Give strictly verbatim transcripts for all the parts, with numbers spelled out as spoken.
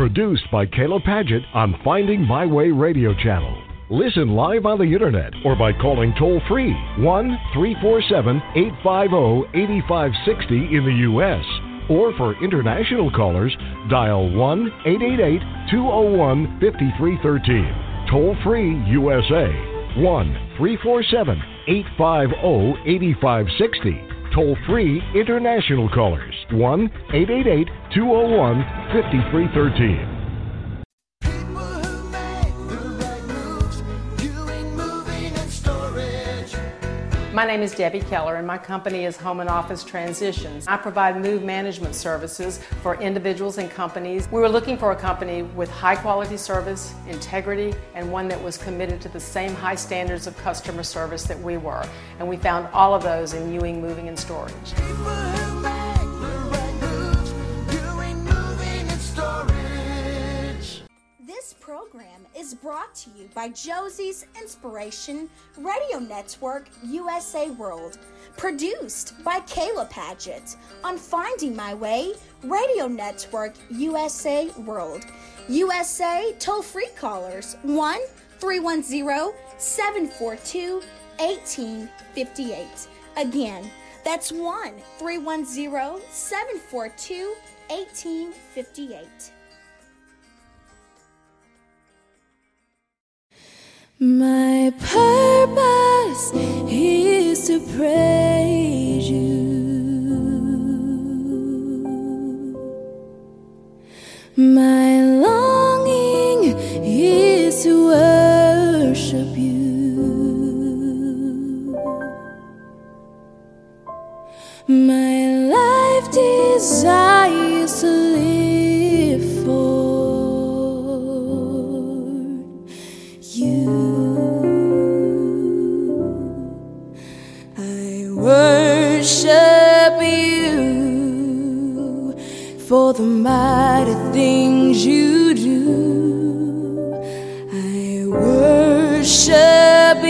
Produced by Kayla Padgett on Finding My Way Radio Channel. Listen live on the internet or by calling toll-free one three four seven, eight five zero, eight five six zero in the U S Or for international callers, dial one eight eight eight, two zero one, five three one three. Toll-free U S A, one three four seven, eight five zero, eight five six zero. Toll-free international callers, one eight eight eight, two zero one, five three one three. My name is Debbie Keller and my company is Home and Office Transitions. I provide move management services for individuals and companies. We were looking for a company with high quality service, integrity, and one that was committed to the same high standards of customer service that we were. And we found all of those in Ewing Moving and Storage. This program is brought to you by Josie's Inspiration Radio Network U S A World, produced by Kayla Padgett on Finding My Way Radio Network U S A World. U S A toll-free callers one three one zero, seven four two, one eight five eight. Again, that's one three one zero, seven four two, one eight five eight. My purpose is to praise you. My longing is to worship you. My life desires to live for worship you for the mighty things you do. I worship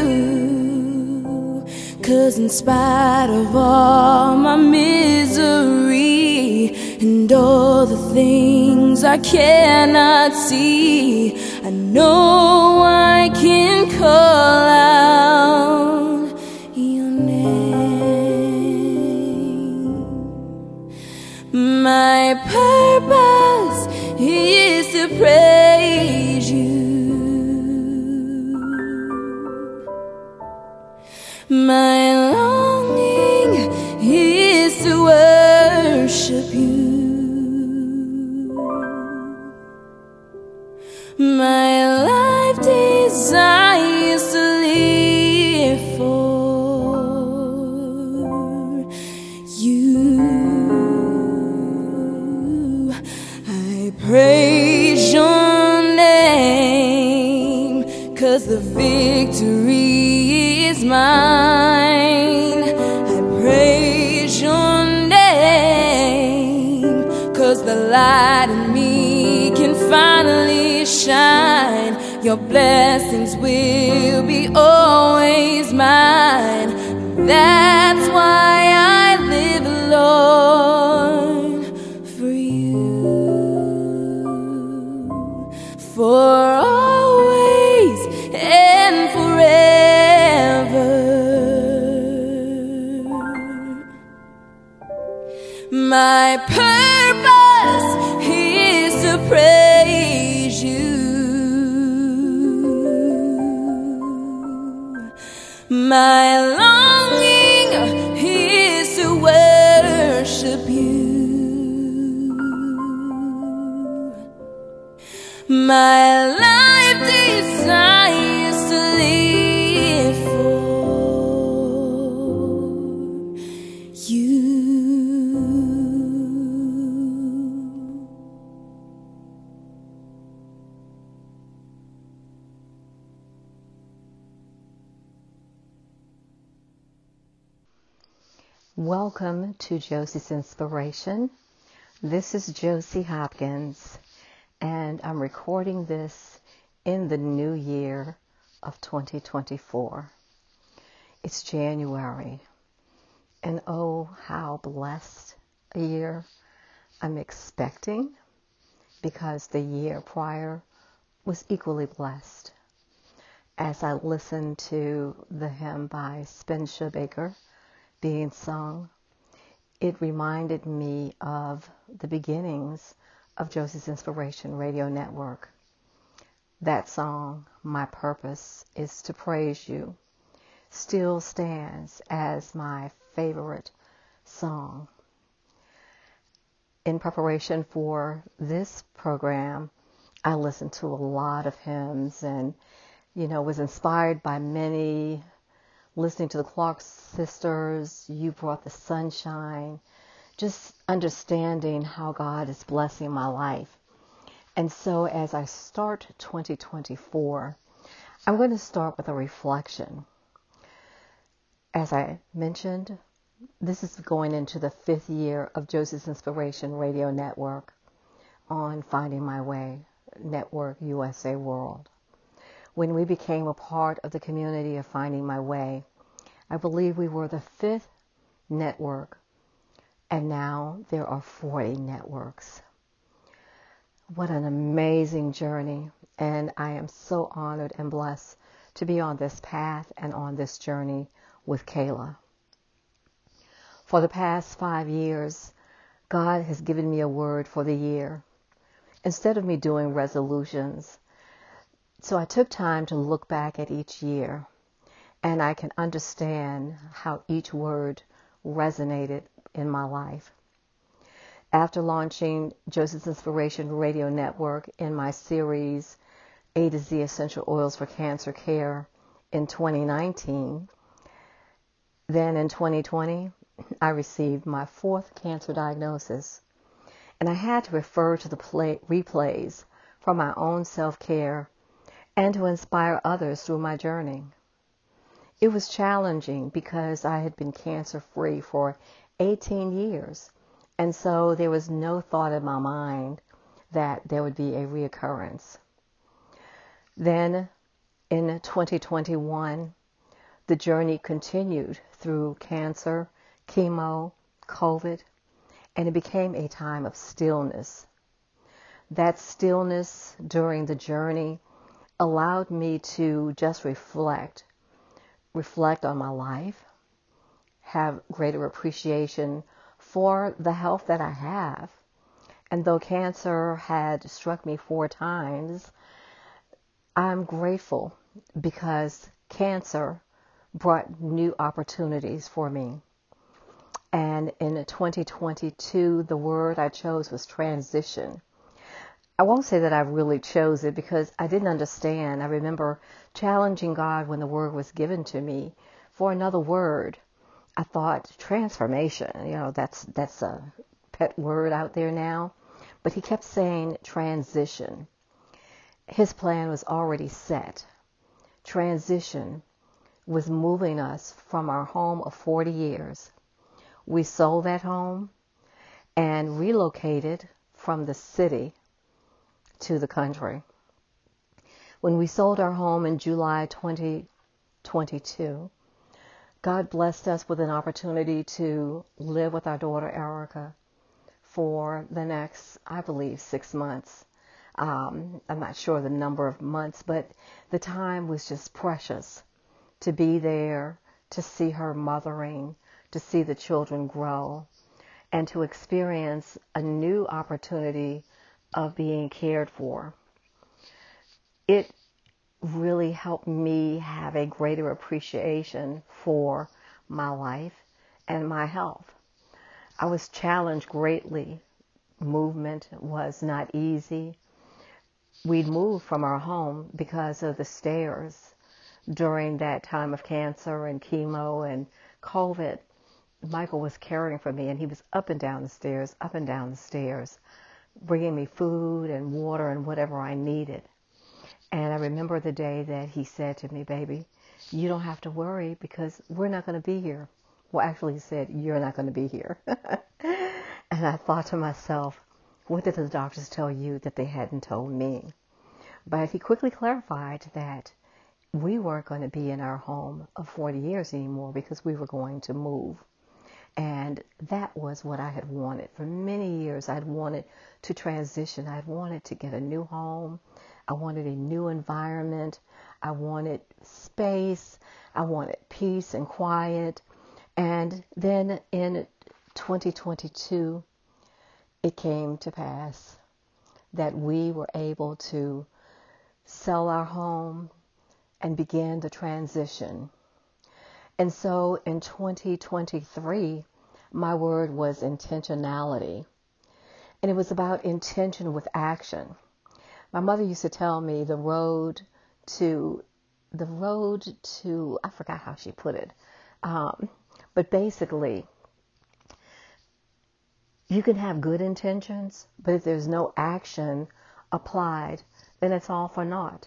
you, 'cause in spite of all my misery and all the things I cannot see, I know I can call out my purpose is to praise you. My longing is to worship you. My life desires to live for you. Praise your name, 'cause the victory is mine. I praise your name, 'cause the light in me can finally shine. Your blessings will be always mine. That's why I live, Lord, for you. For always and forever. My purpose is to praise you. My longing is to worship you. My life desires to live for you. Welcome to Josie's Inspiration. This is Josie Hopkins, and I'm recording this in the new year of twenty twenty-four. It's January, and oh, how blessed a year I'm expecting because the year prior was equally blessed. As I listened to the hymn by Spencer Baker being sung, it reminded me of the beginnings of Josie's Inspiration Radio Network. That song, My Purpose is to Praise You, still stands as my favorite song. In preparation for this program, I listened to a lot of hymns and, you know, was inspired by many, listening to the Clark Sisters, You Brought the Sunshine, just understanding how God is blessing my life. And so as I start twenty twenty-four, I'm going to start with a reflection. As I mentioned, this is going into the fifth year of Josie's Inspiration Radio Network on Finding My Way Network U S A World. When we became a part of the community of Finding My Way, I believe we were the fifth network, and now there are forty networks. What an amazing journey, and I am so honored and blessed to be on this path and on this journey with Kayla. For the past five years, God has given me a word for the year, instead of me doing resolutions. So I took time to look back at each year, and I can understand how each word resonated in my life. After launching Josie's Inspiration Radio Network in my series A to Z Essential Oils for Cancer Care in twenty nineteen, then in twenty twenty, I received my fourth cancer diagnosis, and I had to refer to the play, replays for my own self-care and to inspire others through my journey. It was challenging because I had been cancer-free for eighteen years, and so there was no thought in my mind that there would be a reoccurrence. Then in twenty twenty-one, the journey continued through cancer, chemo, COVID, and it became a time of stillness. That stillness during the journey allowed me to just reflect, reflect on my life, have greater appreciation for the health that I have. And though cancer had struck me four times, I'm grateful because cancer brought new opportunities for me. And in twenty twenty-two, the word I chose was transition. I won't say that I really chose it because I didn't understand. I remember challenging God when the word was given to me for another word. I thought transformation, you know, that's that's a pet word out there now. But he kept saying transition. His plan was already set. Transition was moving us from our home of forty years. We sold that home and relocated from the city to the country. When we sold our home in July twenty twenty-two, God blessed us with an opportunity to live with our daughter Erica for the next, I believe, six months. Um, I'm not sure the number of months, but the time was just precious to be there, to see her mothering, to see the children grow, and to experience a new opportunity of being cared for. It really helped me have a greater appreciation for my life and my health. I was challenged greatly. Movement was not easy. We'd moved from our home because of the stairs during that time of cancer and chemo and COVID. Michael was caring for me, and he was up and down the stairs, up and down the stairs, bringing me food and water and whatever I needed. And I remember the day that he said to me, baby, you don't have to worry because we're not going to be here. Well, actually he said, you're not going to be here. And I thought to myself, what did the doctors tell you that they hadn't told me? But he quickly clarified that we weren't going to be in our home of forty years anymore because we were going to move. And that was what I had wanted. For many years, I'd wanted to transition. I'd wanted to get a new home. I wanted a new environment. I wanted space. I wanted peace and quiet. And then in twenty twenty-two, it came to pass that we were able to sell our home and begin the transition. And so in twenty twenty-three, my word was intentionality. And it was about intention with action. My mother used to tell me the road to, the road to, I forgot how she put it. Um, but basically, you can have good intentions, but if there's no action applied, then it's all for naught.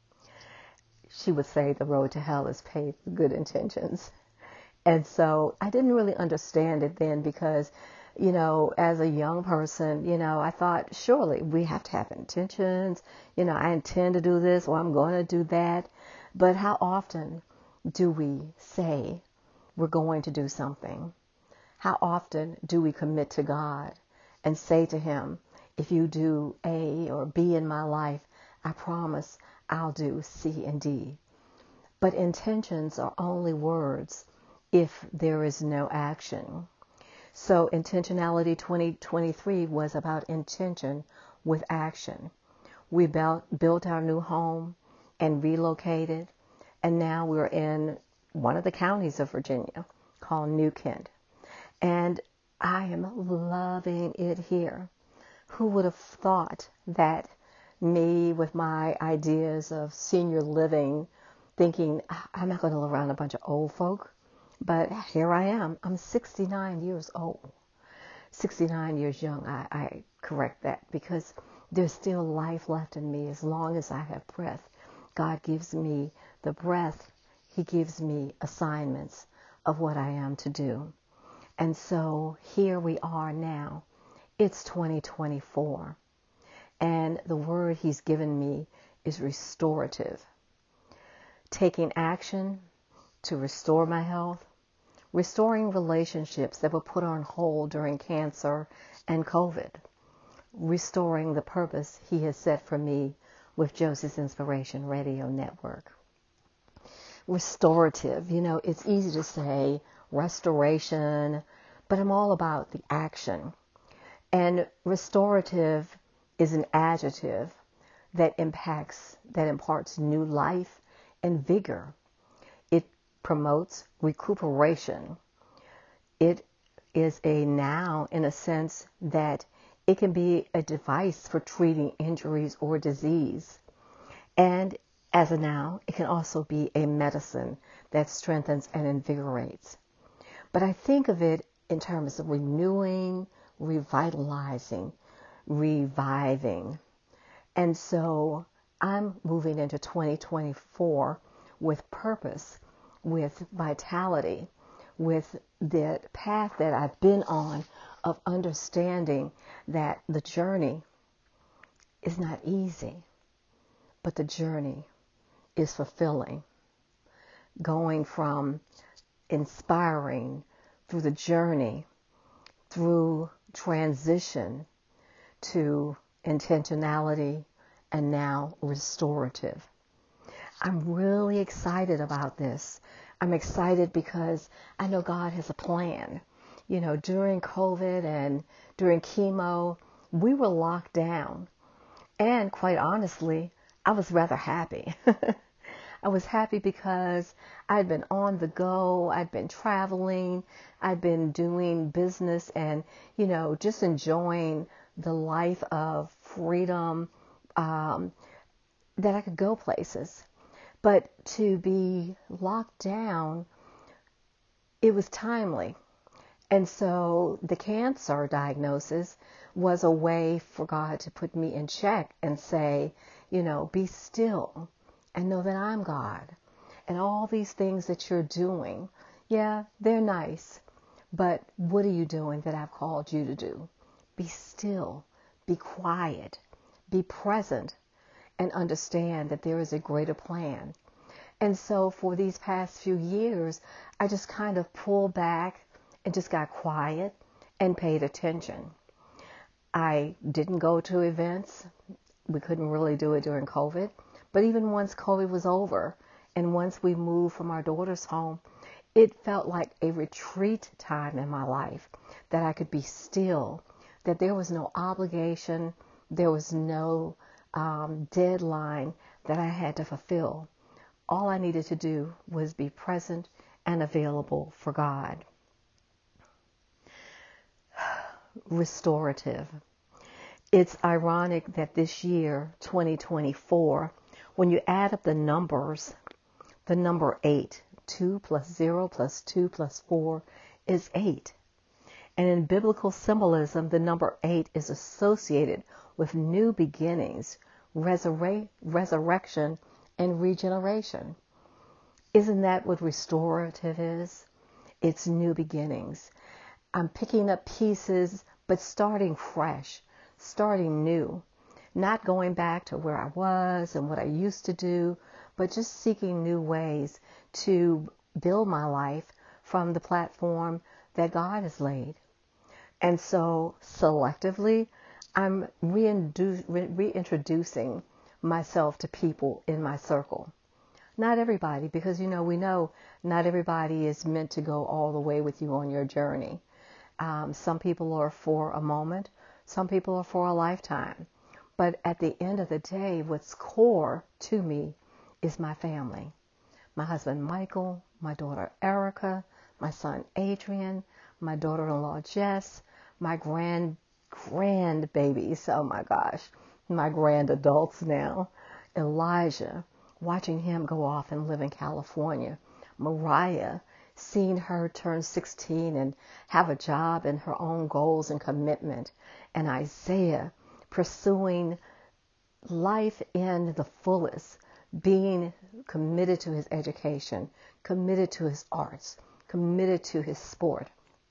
She would say the road to hell is paved with good intentions. And so I didn't really understand it then because, you know, as a young person, you know, I thought, surely we have to have intentions. You know, I intend to do this or I'm going to do that. But how often do we say we're going to do something? How often do we commit to God and say to him, if you do A or B in my life, I promise I'll do C and D. But intentions are only words if there is no action. So intentionality twenty twenty-three was about intention with action. We built, built our new home and relocated, and now we're in one of the counties of Virginia called New Kent. And I am loving it here. Who would have thought that me with my ideas of senior living, thinking I'm not going to live around a bunch of old folk, but here I am. I'm sixty-nine years old. sixty-nine years young. I, I correct that because there's still life left in me as long as I have breath. God gives me the breath. He gives me assignments of what I am to do. And so here we are now. It's twenty twenty-four. And the word he's given me is restorative. Taking action to restore my health, restoring relationships that were put on hold during cancer and COVID, restoring the purpose he has set for me with Josie's Inspiration Radio Network. Restorative, you know, it's easy to say restoration, but I'm all about the action. And restorative is an adjective that impacts, that imparts new life and vigor. It promotes recuperation. It is a noun in a sense that it can be a device for treating injuries or disease. And as a noun, it can also be a medicine that strengthens and invigorates. But I think of it in terms of renewing, revitalizing, reviving. And so I'm moving into twenty twenty-four with purpose, with vitality, with the path that I've been on of understanding that the journey is not easy, but the journey is fulfilling. Going from inspiring through the journey, through transition to intentionality, and now restorative. I'm really excited about this. I'm excited because I know God has a plan. You know, during COVID and during chemo, we were locked down. And quite honestly, I was rather happy. I was happy because I'd been on the go, I'd been traveling, I'd been doing business and, you know, just enjoying the life of freedom, um, that I could go places. But to be locked down, it was timely. And so the cancer diagnosis was a way for God to put me in check and say, you know, be still and know that I'm God. And all these things that you're doing, yeah, they're nice. But what are you doing that I've called you to do? Be still, be quiet, be present, and understand that there is a greater plan. And so for these past few years, I just kind of pulled back and just got quiet and paid attention. I didn't go to events. We couldn't really do it during COVID. But even once COVID was over and once we moved from our daughter's home, it felt like a retreat time in my life, that I could be still, that there was no obligation, there was no um, deadline that I had to fulfill. All I needed to do was be present and available for God. Restorative. It's ironic that this year, twenty twenty-four, when you add up the numbers, the number eight, two plus zero plus two plus four is eight. And in biblical symbolism, the number eight is associated with new beginnings, resurre- resurrection, and regeneration. Isn't that what restorative is? It's new beginnings. I'm picking up pieces, but starting fresh, starting new, not going back to where I was and what I used to do, but just seeking new ways to build my life from the platform that God has laid. And so selectively, I'm reindu- re- reintroducing myself to people in my circle. Not everybody, because, you know, we know not everybody is meant to go all the way with you on your journey. Um, some people are for a moment. Some people are for a lifetime. But at the end of the day, what's core to me is my family. My husband, Michael, my daughter, Erica, my son, Adrian, my daughter-in-law, Jess, my grand, grand babies. Oh my gosh, my grand adults now. Elijah, watching him go off and live in California. Mariah, seeing her turn sixteen and have a job and her own goals and commitment. And Isaiah, pursuing life in the fullest, being committed to his education, committed to his arts, committed to his sport.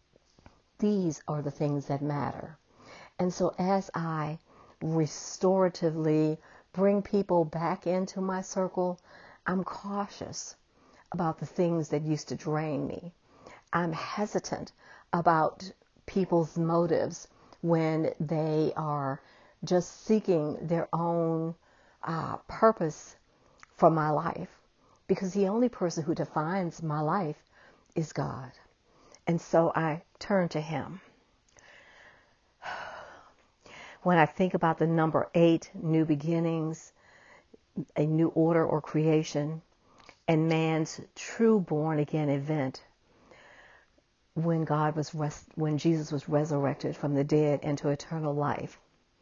These are the things that matter. And so as I restoratively bring people back into my circle, I'm cautious about the things that used to drain me. I'm hesitant about people's motives when they are just seeking their own uh, purpose for my life, because the only person who defines my life is God. And so I turn to him. When I think about the number eight, new beginnings, a new order or creation, and man's true born again event, when God was res- when Jesus was resurrected from the dead into eternal life,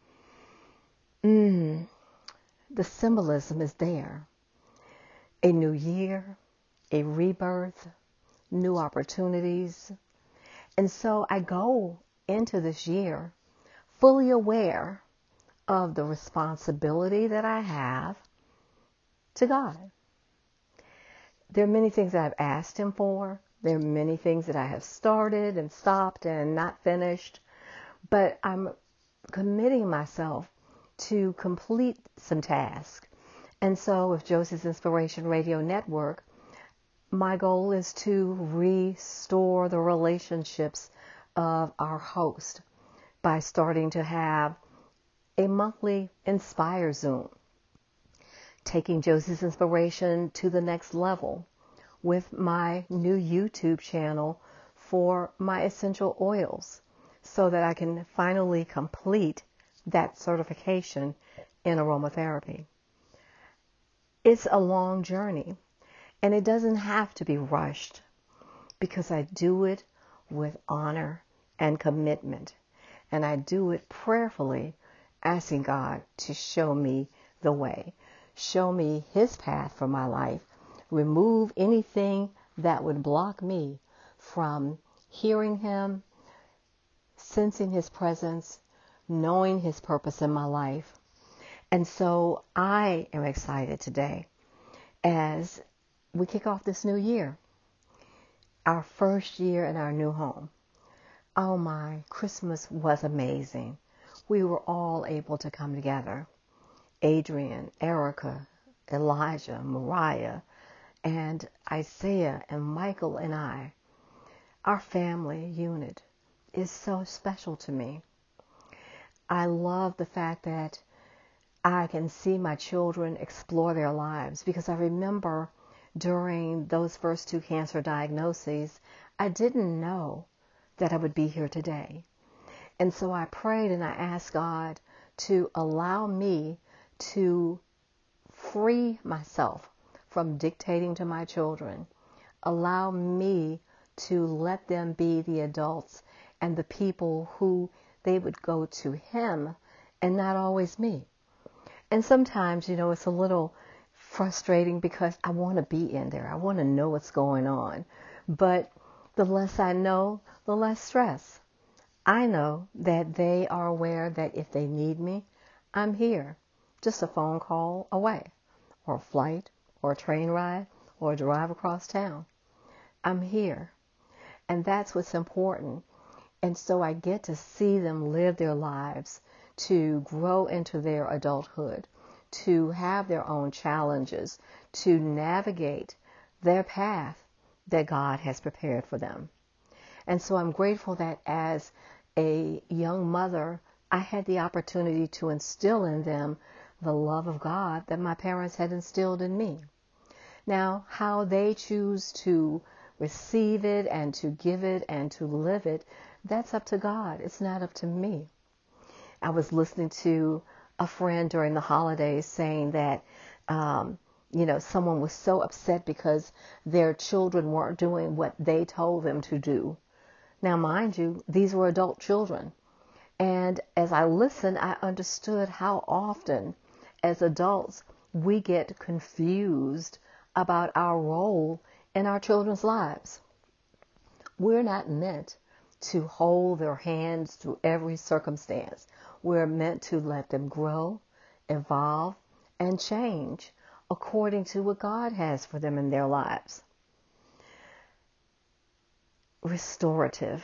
mm, the symbolism is there. A new year, a rebirth, new opportunities. And so I go into this year fully aware of the responsibility that I have to God. There are many things that I've asked him for. There are many things that I have started and stopped and not finished. But I'm committing myself to complete some tasks. And so with Josie's Inspiration Radio Network, my goal is to restore the relationships of our host by starting to have a monthly Inspire Zoom, taking Josie's Inspiration to the next level with my new YouTube channel for my essential oils, so that I can finally complete that certification in aromatherapy. It's a long journey, and it doesn't have to be rushed, because I do it with honor and commitment, and I do it prayerfully, asking God to show me the way, show me his path for my life, remove anything that would block me from hearing him, sensing his presence, knowing his purpose in my life. And so I am excited today as we kick off this new year, our first year in our new home. Oh my, Christmas was amazing. We were all able to come together. Adrian, Erica, Elijah, Mariah, and Isaiah, and Michael and I. Our family unit is so special to me. I love the fact that I can see my children explore their lives, because I remember during those first two cancer diagnoses, I didn't know that I would be here today. And so I prayed and I asked God to allow me to free myself from dictating to my children. Allow me to let them be the adults and the people who they would go to Him and not always me. And sometimes, you know, it's a little frustrating because I want to be in there. I want to know what's going on. But the less I know, the less stress. I know that they are aware that if they need me, I'm here. Just a phone call away, or a flight, or a train ride, or a drive across town. I'm here. And that's what's important. And so I get to see them live their lives, to grow into their adulthood, to have their own challenges, to navigate their path that God has prepared for them. And so I'm grateful that as a young mother, I had the opportunity to instill in them the love of God that my parents had instilled in me. Now, how they choose to receive it and to give it and to live it, that's up to God. It's not up to me. I was listening to a friend during the holidays saying that, um, you know, someone was so upset because their children weren't doing what they told them to do. Now, mind you, these were adult children. And as I listened, I understood how often, as adults, we get confused about our role in our children's lives. We're not meant to hold their hands through every circumstance. We're meant to let them grow, evolve, and change according to what God has for them in their lives. Restorative.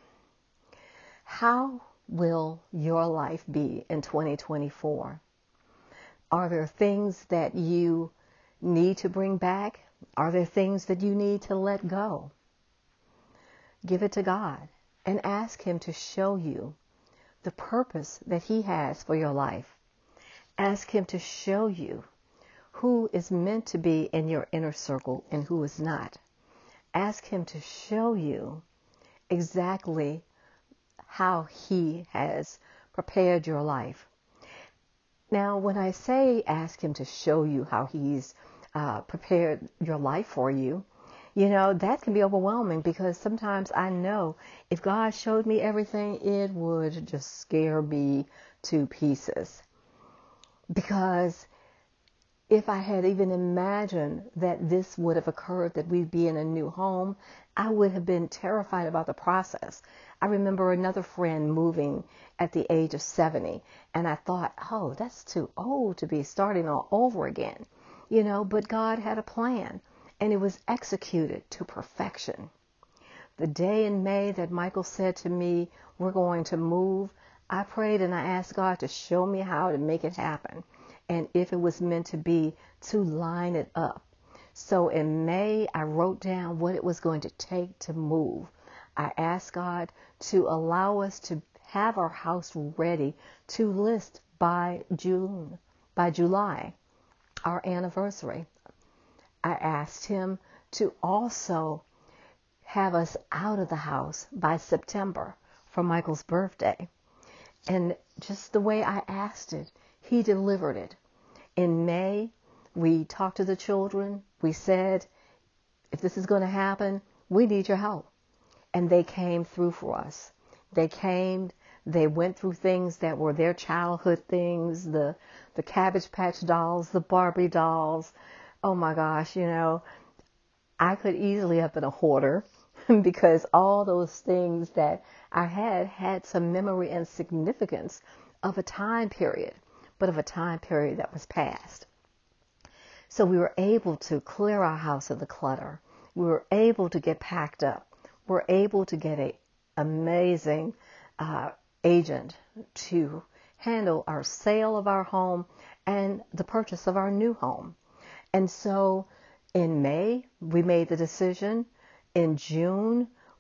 How will your life be in twenty twenty-four? Are there things that you need to bring back? Are there things that you need to let go? Give it to God and ask Him to show you the purpose that He has for your life. Ask Him to show you who is meant to be in your inner circle and who is not. Ask Him to show you exactly how He has prepared your life. Now, when I say ask Him to show you how He's uh, prepared your life for you, you know, that can be overwhelming, because sometimes I know if God showed me everything, it would just scare me to pieces. Because if I had even imagined that this would have occurred, that we'd be in a new home, I would have been terrified about the process. I remember another friend moving at the age of seventy, and I thought, oh, that's too old to be starting all over again. You know, but God had a plan, and it was executed to perfection. The day in May that Michael said to me, we're going to move, I prayed and I asked God to show me how to make it happen, and if it was meant to be, to line it up. So in May, I wrote down what it was going to take to move. I asked God to allow us to have our house ready to list by June, by July, our anniversary. I asked Him to also have us out of the house by September for Michael's birthday. And just the way I asked it, He delivered it. In May, we talked to the children. We said, if this is going to happen, we need your help. And they came through for us. They came, they went through things that were their childhood things, the, the Cabbage Patch dolls, the Barbie dolls. Oh my gosh, you know, I could easily have been a hoarder because all those things that I had had some memory and significance of a time period, but of a time period that was past. So we were able to clear our house of the clutter. We were able to get packed up. We're able to get an amazing uh, agent to handle our sale of our home and the purchase of our new home. And so in May, we made the decision. In June,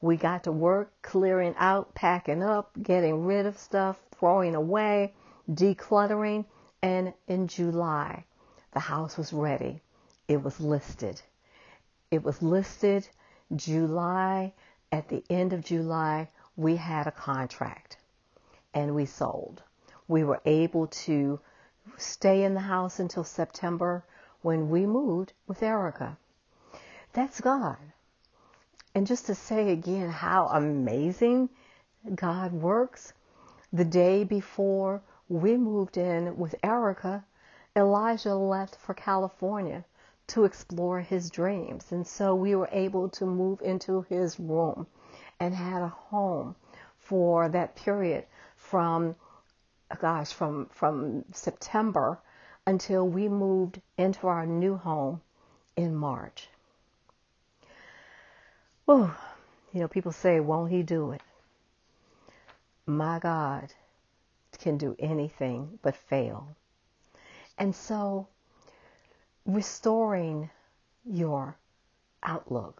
We got to work clearing out, packing up, getting rid of stuff, throwing away, decluttering. And in July, the house was ready. It was listed. It was listed July. At the end of July, we had a contract and we sold. We were able to stay in the house until September when we moved with Erica. That's God. And just to say again how amazing God works, the day before we moved in with Erica, Elijah left for California to explore his dreams. And so we were able to move into his room and had a home for that period from, gosh, from, from September until we moved into our new home in March. Oh, you know, people say, won't he do it? My God can do anything but fail. And so restoring your outlook,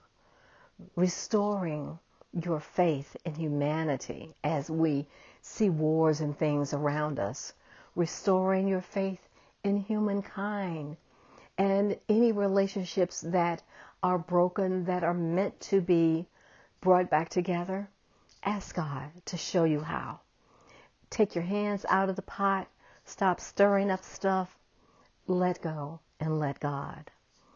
restoring your faith in humanity as we see wars and things around us, restoring your faith in humankind and any relationships that are broken, that are meant to be brought back together. Ask God to show you how. Take your hands out of the pot, stop stirring up stuff, let go and let God.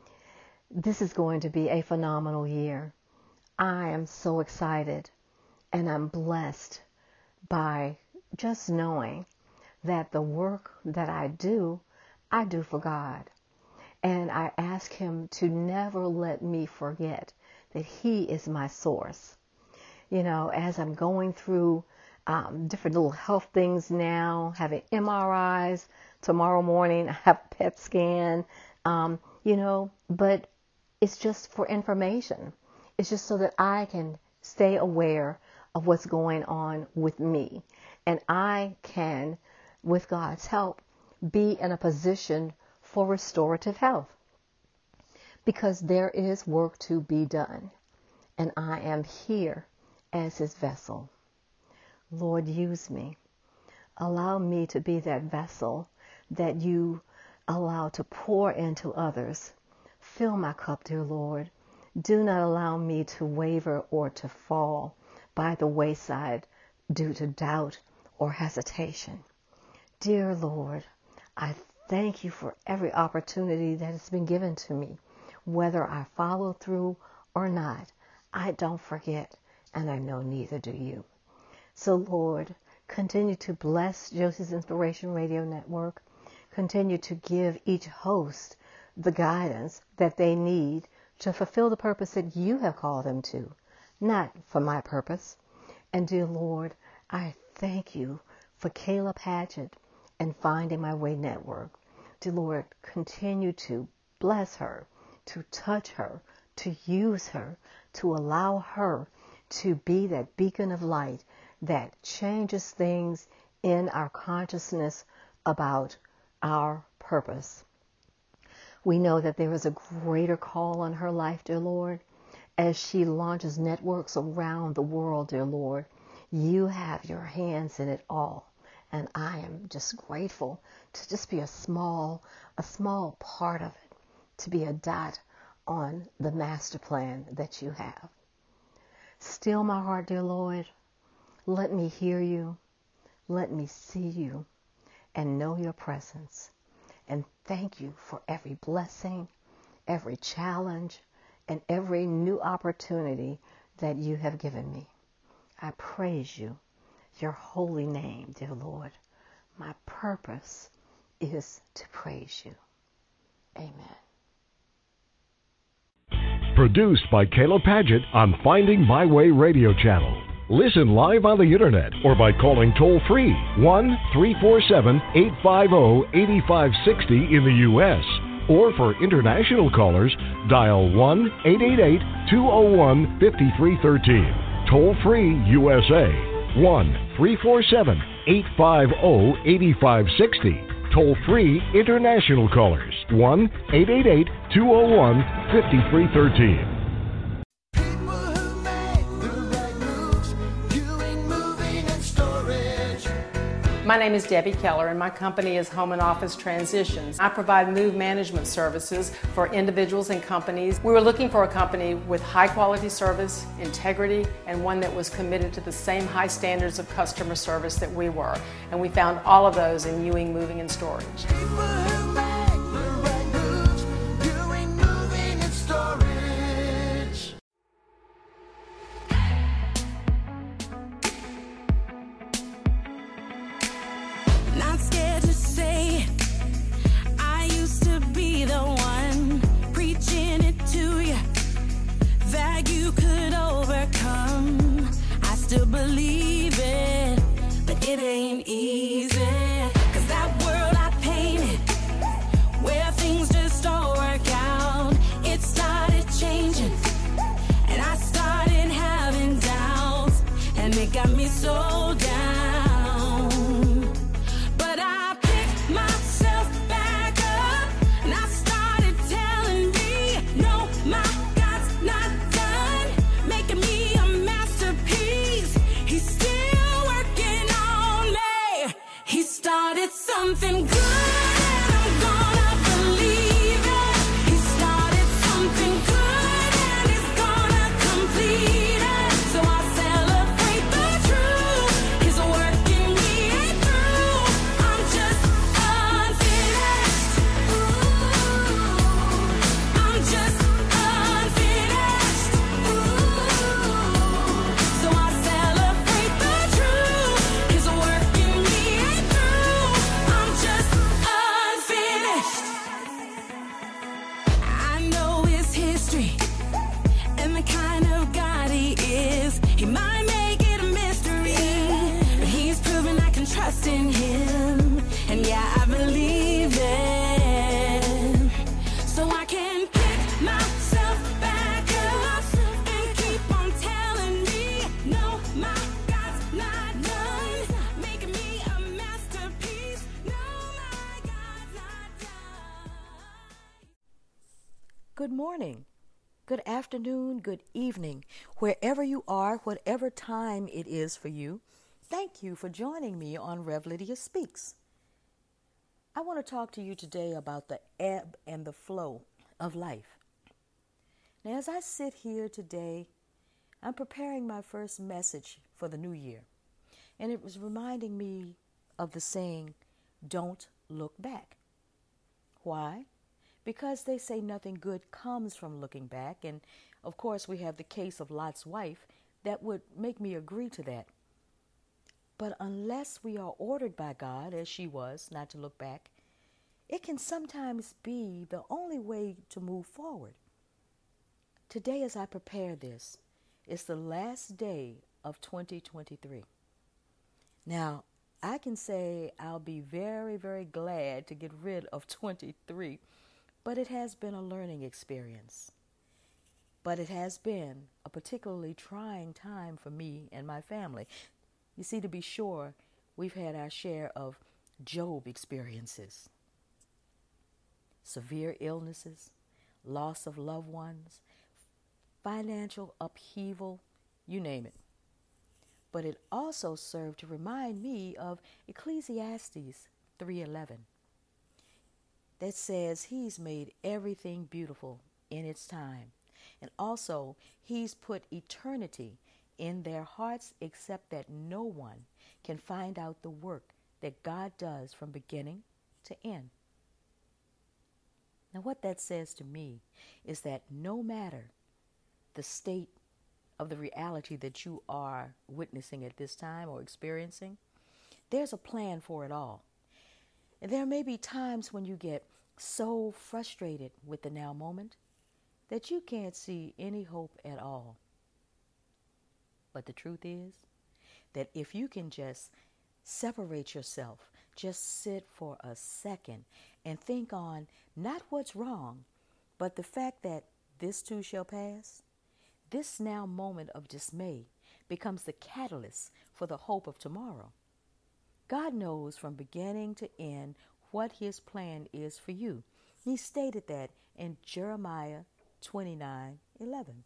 This is going to be a phenomenal year. I am so excited and I'm blessed by just knowing that the work that I do, I do for God. And I ask him to never let me forget that he is my source. You know, as I'm going through um, different little health things now, having M R Is, tomorrow morning I have a P E T scan, um, you know, but it's just for information. It's just so that I can stay aware of what's going on with me. And I can, with God's help, be in a position for restorative health. Because there is work to be done. And I am here as his vessel. Lord, use me. Allow me to be that vessel that you allow to pour into others. Fill my cup, dear Lord. Do not allow me to waver or to fall by the wayside due to doubt or hesitation. Dear Lord, I thank you for every opportunity that has been given to me. Whether I follow through or not, I don't forget, and I know neither do you. So, Lord, continue to bless Josie's Inspiration Radio Network. Continue to give each host the guidance that they need to fulfill the purpose that you have called them to, not for my purpose. And dear Lord, I thank you for Kayla Padgett and Finding My Way Network. Dear Lord, continue to bless her, to touch her, to use her, to allow her to be that beacon of light that changes things in our consciousness about our purpose. We know that there is a greater call on her life, dear Lord, as she launches networks around the world, dear Lord. You have your hands in it all, and I am just grateful to just be a small, a small part of it, to be a dot on the master plan that you have. Still my heart, dear Lord. Let me hear you. Let me see you and know your presence. And thank you for every blessing, every challenge, and every new opportunity that you have given me. I praise you, your holy name, dear Lord. My purpose is to praise you. Amen. Produced by Kayla Padgett on Finding My Way Radio Channel. Listen live on the internet or by calling toll-free one three four seven, eight five zero, eight five six zero in the U S Or for international callers, dial one eight eight eight, two zero one, five three one three. Toll-free U S A, one three four seven, eight five zero, eight five six zero. Toll-free international callers, one eight eight eight, two zero one, five three one three. My name is Debbie Keller, and my company is Home and Office Transitions. I provide move management services for individuals and companies. We were looking for a company with high quality service, integrity, and one that was committed to the same high standards of customer service that we were. And we found all of those in Ewing Moving and Storage. Good morning, good afternoon, good evening, wherever you are, whatever time it is for you. Thank you for joining me on Rev Lydia Speaks. I want to talk to you today about the ebb and the flow of life. Now, as I sit here today, I'm preparing my first message for the new year, and it was reminding me of the saying, "Don't look back." Why? Because they say nothing good comes from looking back, and of course we have the case of Lot's wife that would make me agree to that. But unless we are ordered by God, as she was, not to look back, it can sometimes be the only way to move forward. Today, as I prepare this, is the last day of twenty twenty-three. Now, I can say I'll be very, very glad to get rid of twenty-three, but it has been a learning experience. But it has been a particularly trying time for me and my family. You see, to be sure, we've had our share of Job experiences. Severe illnesses, loss of loved ones, financial upheaval, you name it. But it also served to remind me of Ecclesiastes three eleven. That says he's made everything beautiful in its time. And also, he's put eternity in their hearts, except that no one can find out the work that God does from beginning to end. Now, what that says to me is that no matter the state of the reality that you are witnessing at this time or experiencing, there's a plan for it all. And there may be times when you get so frustrated with the now moment that you can't see any hope at all. But the truth is that if you can just separate yourself, just sit for a second and think on not what's wrong, but the fact that this too shall pass, this now moment of dismay becomes the catalyst for the hope of tomorrow. God knows from beginning to end what his plan is for you. He stated that in Jeremiah twenty-nine eleven.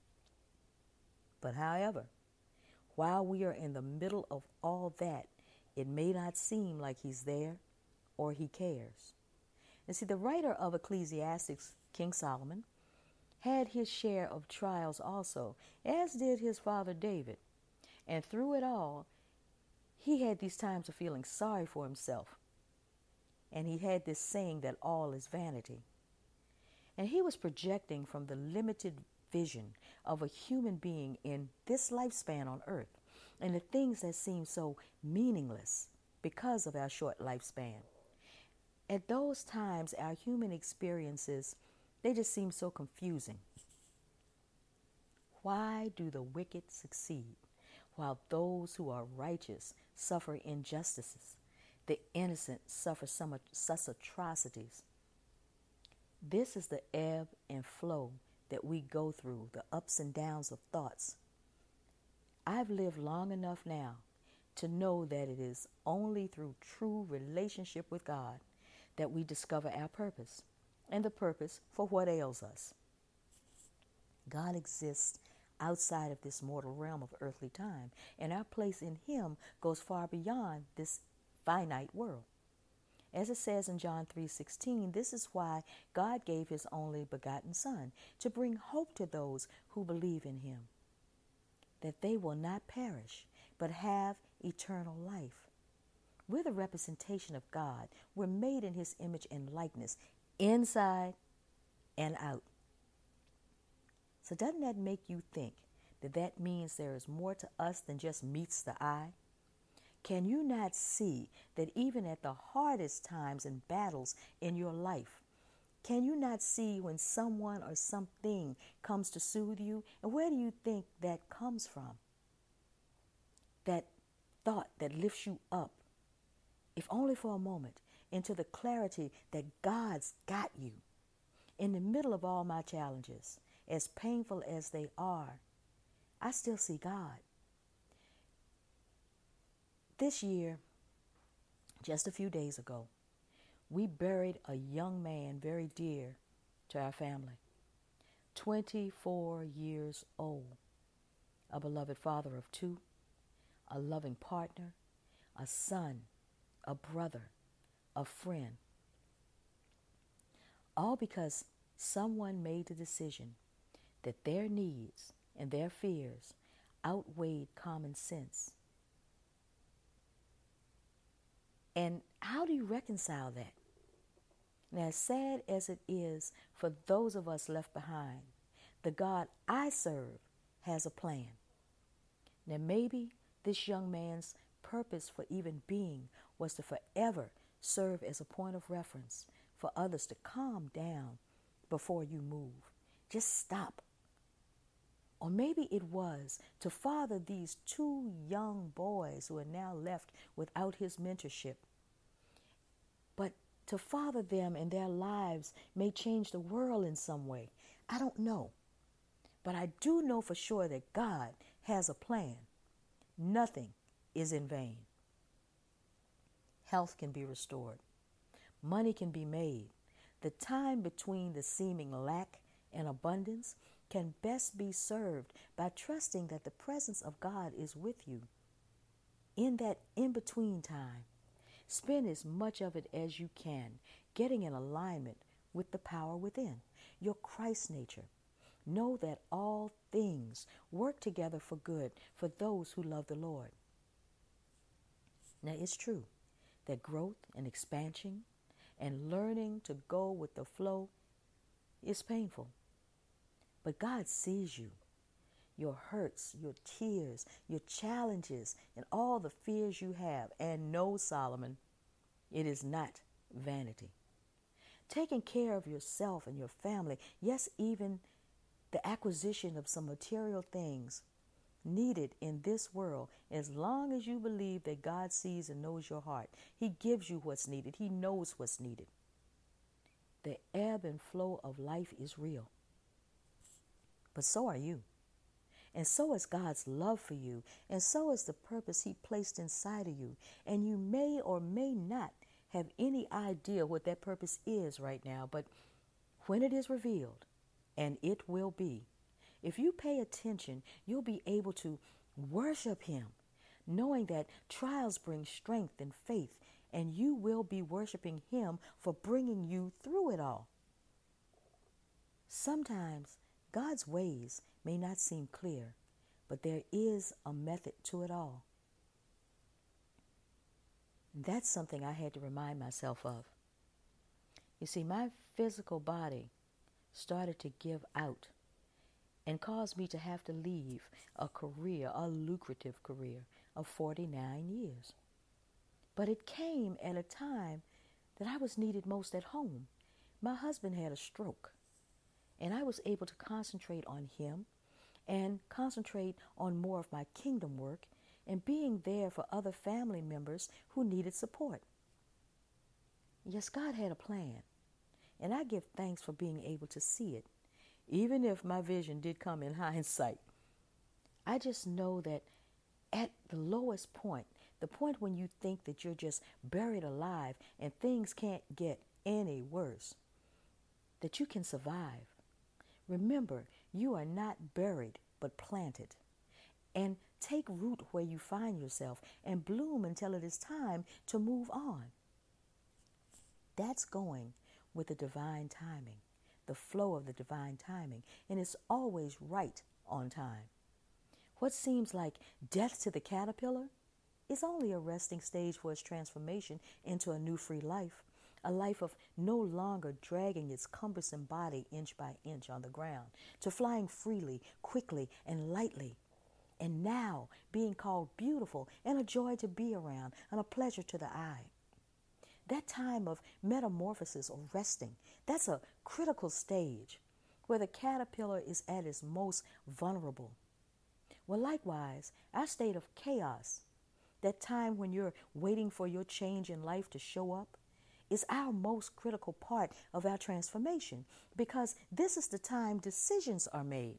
But however, while we are in the middle of all that, It may not seem like he's there or he cares. And see, the writer of Ecclesiastes, King Solomon, had his share of trials also, as did his father David. And through it all, he had these times of feeling sorry for himself. And he had this saying that all is vanity. And he was projecting from the limited vision of a human being in this lifespan on earth and the things that seem so meaningless because of our short lifespan. At those times, our human experiences, they just seem so confusing. Why do the wicked succeed while those who are righteous suffer injustices? The innocent suffer some, such atrocities. This is the ebb and flow that we go through, the ups and downs of thoughts. I've lived long enough now to know that it is only through true relationship with God that we discover our purpose and the purpose for what ails us. God exists outside of this mortal realm of earthly time, and our place in him goes far beyond this finite world. As it says in John three sixteen, this is why God gave his only begotten Son, to bring hope to those who believe in him, that they will not perish, but have eternal life. We're the representation of God. We're made in his image and likeness, inside and out. So doesn't that make you think that that means there is more to us than just meets the eye? Can you not see that even at the hardest times and battles in your life, can you not see when someone or something comes to soothe you? And where do you think that comes from? That thought that lifts you up, if only for a moment, into the clarity that God's got you. In the middle of all my challenges, as painful as they are, I still see God. This year, just a few days ago, we buried a young man very dear to our family, twenty-four years old, a beloved father of two, a loving partner, a son, a brother, a friend. All because someone made the decision that their needs and their fears outweighed common sense. And how do you reconcile that? Now, as sad as it is for those of us left behind, the God I serve has a plan. Now, maybe this young man's purpose for even being was to forever serve as a point of reference for others to calm down before you move. Just stop. Or maybe it was to father these two young boys who are now left without his mentorship. But to father them and their lives may change the world in some way. I don't know. But I do know for sure that God has a plan. Nothing is in vain. Health can be restored. Money can be made. The time between the seeming lack and abundance can best be served by trusting that the presence of God is with you. In that in-between time, spend as much of it as you can, getting in alignment with the power within, your Christ nature. Know that all things work together for good for those who love the Lord. Now, it's true that growth and expansion and learning to go with the flow is painful. But God sees you, your hurts, your tears, your challenges, and all the fears you have. And know, Solomon, it is not vanity. Taking care of yourself and your family, yes, even the acquisition of some material things needed in this world, as long as you believe that God sees and knows your heart. He gives you what's needed. He knows what's needed. The ebb and flow of life is real. But so are you. And so is God's love for you. And so is the purpose he placed inside of you. And you may or may not have any idea what that purpose is right now. But when it is revealed, and it will be, if you pay attention, you'll be able to worship him, knowing that trials bring strength and faith, and you will be worshiping Him for bringing you through it all. Sometimes God's ways may not seem clear, but there is a method to it all. That's something I had to remind myself of. You see, my physical body started to give out and caused me to have to leave a career, a lucrative career of forty-nine years. But it came at a time that I was needed most at home. My husband had a stroke, and I was able to concentrate on him and concentrate on more of my kingdom work and being there for other family members who needed support. Yes, God had a plan, and I give thanks for being able to see it, even if my vision did come in hindsight. I just know that at the lowest point, the point when you think that you're just buried alive and things can't get any worse, that you can survive. Remember, you are not buried, but planted. And take root where you find yourself and bloom until it is time to move on. That's going with the divine timing, the flow of the divine timing, and it's always right on time. What seems like death to the caterpillar is only a resting stage for its transformation into a new free life, a life of no longer dragging its cumbersome body inch by inch on the ground, to flying freely, quickly, and lightly, and now being called beautiful and a joy to be around and a pleasure to the eye. That time of metamorphosis or resting, that's a critical stage where the caterpillar is at its most vulnerable. Well, likewise, our state of chaos, that time when you're waiting for your change in life to show up, is our most critical part of our transformation, because this is the time decisions are made.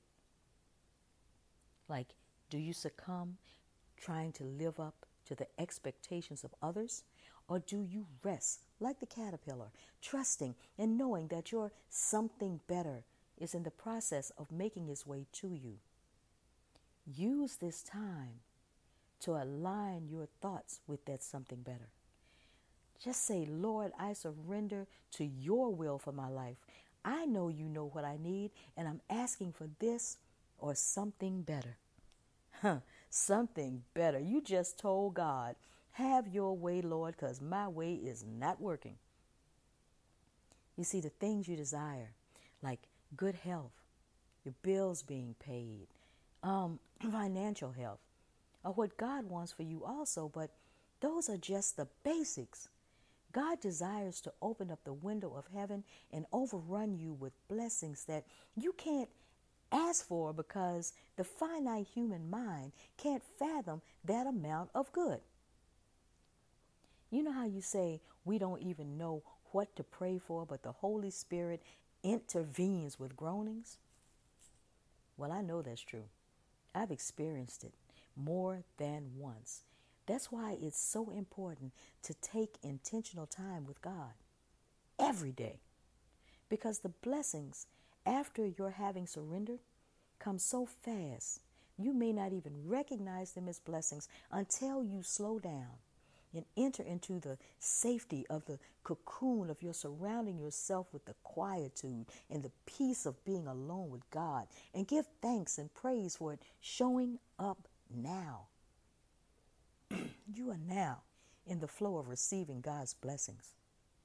Like, do you succumb trying to live up to the expectations of others? Or do you rest like the caterpillar, trusting and knowing that your something better is in the process of making its way to you? Use this time to align your thoughts with that something better. Just say, Lord, I surrender to your will for my life. I know you know what I need, and I'm asking for this or something better. Huh, something better. You just told God, have your way, Lord, because my way is not working. You see, the things you desire, like good health, your bills being paid, um, financial health, are what God wants for you also, but those are just the basics. God desires to open up the window of heaven and overrun you with blessings that you can't ask for, because the finite human mind can't fathom that amount of good. You know how you say we don't even know what to pray for, but the Holy Spirit intervenes with groanings? Well, I know that's true. I've experienced it more than once. That's why it's so important to take intentional time with God every day, because the blessings after your having surrendered come so fast, you may not even recognize them as blessings until you slow down and enter into the safety of the cocoon of your surrounding yourself with the quietude and the peace of being alone with God, and give thanks and praise for it showing up now. You are now in the flow of receiving God's blessings.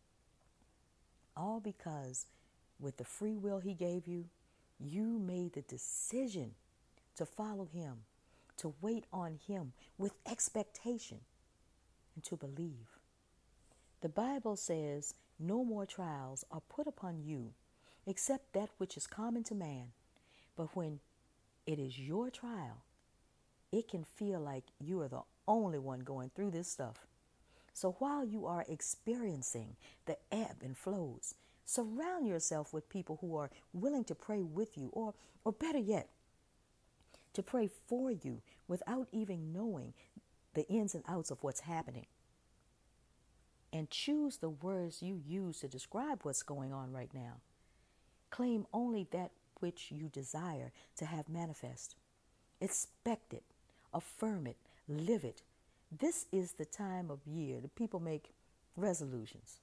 All because with the free will He gave you, you made the decision to follow Him, to wait on Him with expectation, and to believe. The Bible says no more trials are put upon you except that which is common to man. But when it is your trial, it can feel like you are the only one going through this stuff. So while you are experiencing the ebb and flows, surround yourself with people who are willing to pray with you, or, or better yet, to pray for you without even knowing the ins and outs of what's happening. And choose the words you use to describe what's going on right now. Claim only that which you desire to have manifest. Expect it, affirm it, live it, this is the time of year that people make resolutions.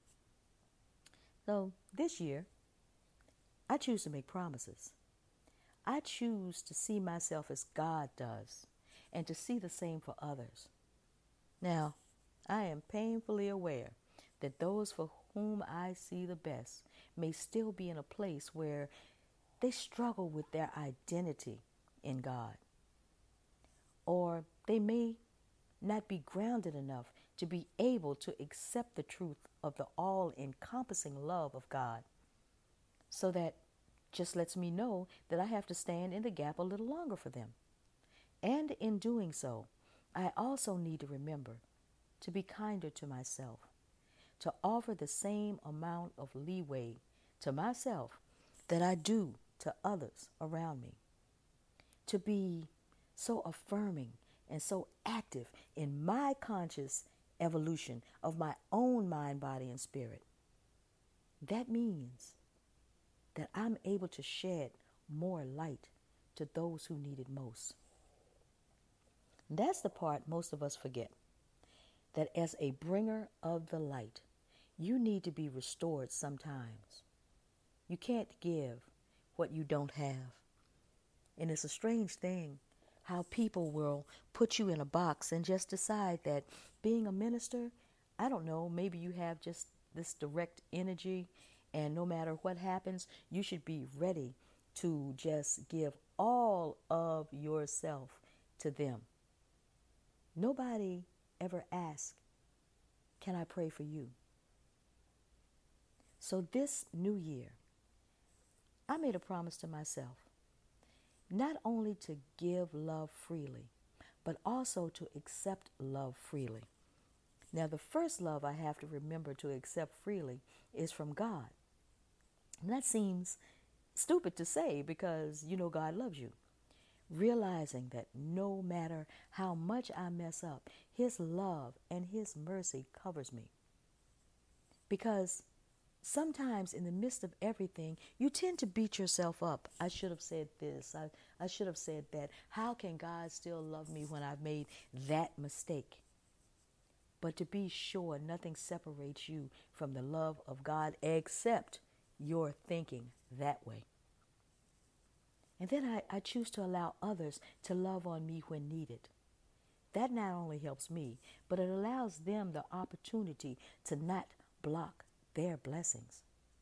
So this year, I choose to make promises. I choose to see myself as God does and to see the same for others. Now, I am painfully aware that those for whom I see the best may still be in a place where they struggle with their identity in God. Or they may not be grounded enough to be able to accept the truth of the all-encompassing love of God. So that just lets me know that I have to stand in the gap a little longer for them. And in doing so, I also need to remember to be kinder to myself, to offer the same amount of leeway to myself that I do to others around me, to be so affirming and so active in my conscious evolution of my own mind, body, and spirit. That means that I'm able to shed more light to those who need it most. That's the part most of us forget, that as a bringer of the light, you need to be restored sometimes. You can't give what you don't have. And it's a strange thing how people will put you in a box and just decide that being a minister, I don't know, maybe you have just this direct energy, and no matter what happens, you should be ready to just give all of yourself to them. Nobody ever asks, can I pray for you? So this new year, I made a promise to myself, not only to give love freely, but also to accept love freely. Now, the first love I have to remember to accept freely is from God. And that seems stupid to say because, you know, God loves you. Realizing that no matter how much I mess up, His love and His mercy covers me. Because sometimes in the midst of everything, you tend to beat yourself up. I should have said this. I, I should have said that. How can God still love me when I've made that mistake? But to be sure, nothing separates you from the love of God except your thinking that way. And then I, I choose to allow others to love on me when needed. That not only helps me, but it allows them the opportunity to not block their blessings.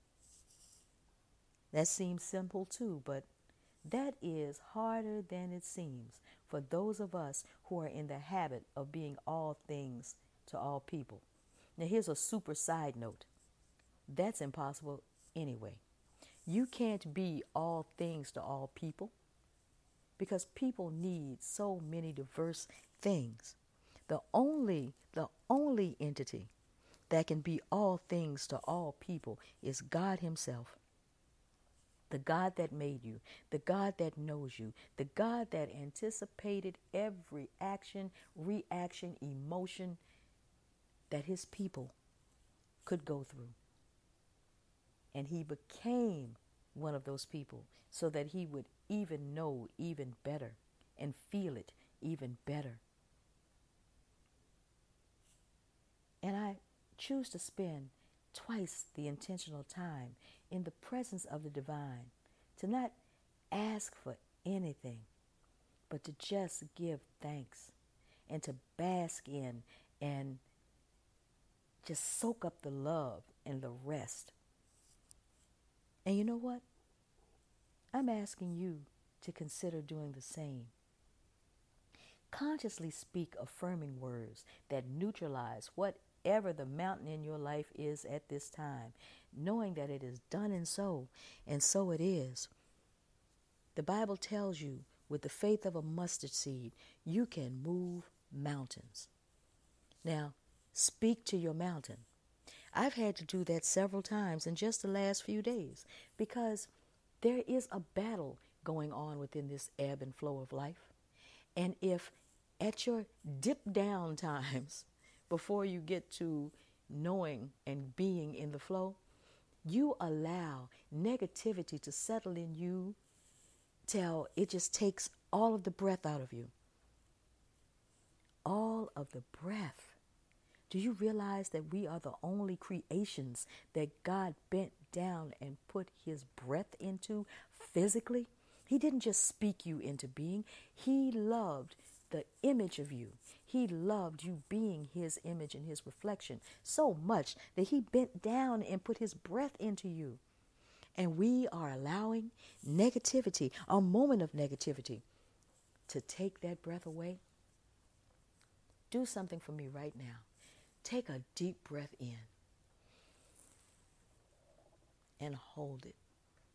That seems simple too, but that is harder than it seems for those of us who are in the habit of being all things to all people. Now here's a super side note. That's impossible anyway. You can't be all things to all people because people need so many diverse things. The only, the only entity that can be all things to all people is God Himself. The God that made you, the God that knows you, the God that anticipated every action, reaction, emotion that His people could go through. And He became one of those people so that He would even know even better and feel it even better. And I choose to spend twice the intentional time in the presence of the divine, to not ask for anything, but to just give thanks and to bask in and just soak up the love and the rest. And you know what? I'm asking you to consider doing the same. Consciously speak affirming words that neutralize whatever the mountain in your life is at this time, knowing that it is done and so, and so it is. The Bible tells you, with the faith of a mustard seed, you can move mountains. Now, speak to your mountain. I've had to do that several times in just the last few days because there is a battle going on within this ebb and flow of life. And if at your dip down times, before you get to knowing and being in the flow, you allow negativity to settle in you till it just takes all of the breath out of you. all of the breath. Do you realize that we are the only creations that God bent down and put his breath into physically? He didn't just speak you into being. He loved the image of you. He loved you being his image and his reflection so much that he bent down and put his breath into you. And we are allowing negativity, a moment of negativity, to take that breath away. Do something for me right now. Take a deep breath in and hold it.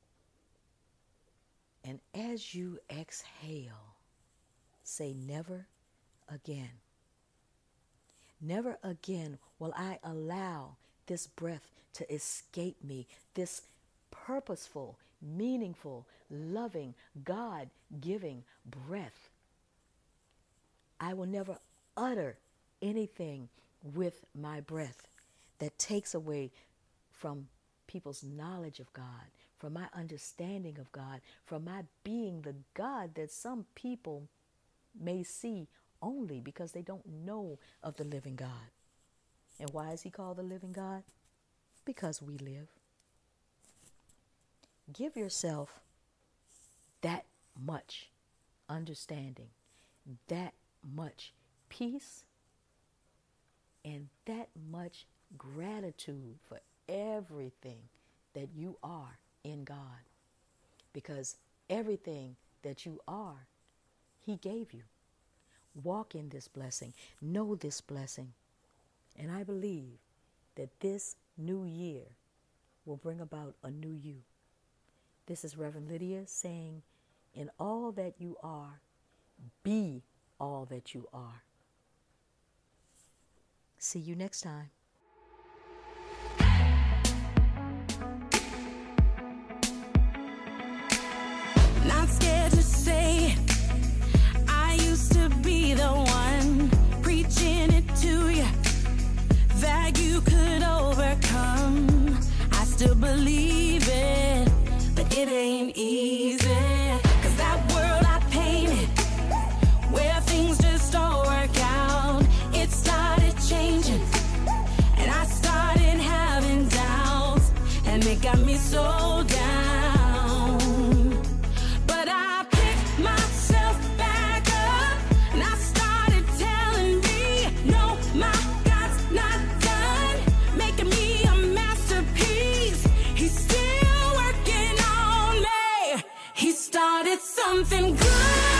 And as you exhale, say never again. Never again will I allow this breath to escape me, this purposeful, meaningful, loving, God-giving breath. I will never utter anything with my breath that takes away from people's knowledge of God, from my understanding of God, from my being the God that some people may see only because they don't know of the living God. And why is he called the living God? Because we live. Give yourself that much understanding, that much peace, and that much gratitude for everything that you are in God. Because everything that you are, he gave you. Walk in this blessing. Know this blessing. And I believe that this new year will bring about a new you. This is Reverend Lydia saying, in all that you are, be all that you are. See you next time. Not scared to say it. I used to be the one preaching it to you, that you could overcome. I still believe it, but it ain't easy. Cause that world I painted, where things just don't work out, it started changing, and I started having doubts, and it got me so down. But I picked myself back up, and I started telling me, no, my God's not done making me a masterpiece. He's still working on me. He started something good.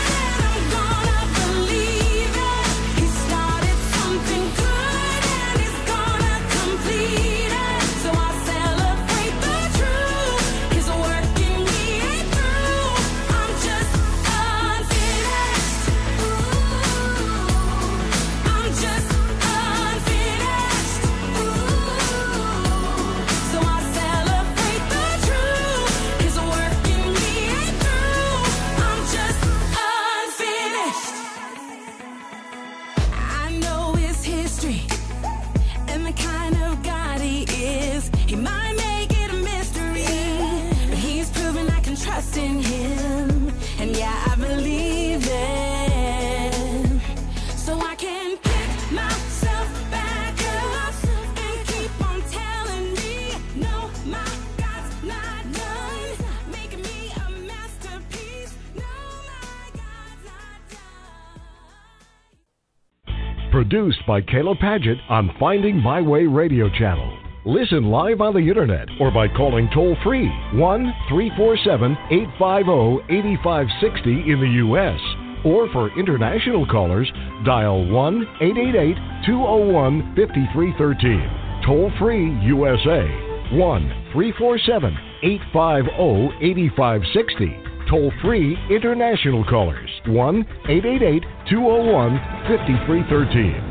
In him, and yeah, I believe it, so I can pick myself back up and keep on telling me, no, my God's not done making me a masterpiece. No, my God's not done. Produced by Kayla Paget on Finding My Way Radio Channel. Listen live on the internet or by calling toll-free one three four seven, eight five zero, eight five six zero in the U S Or for international callers, dial one eight eight eight, two zero one, five three one three. Toll-free U S A, one three four seven, eight five zero, eight five six zero. Toll-free international callers, one eight eight eight, two zero one, five three one three.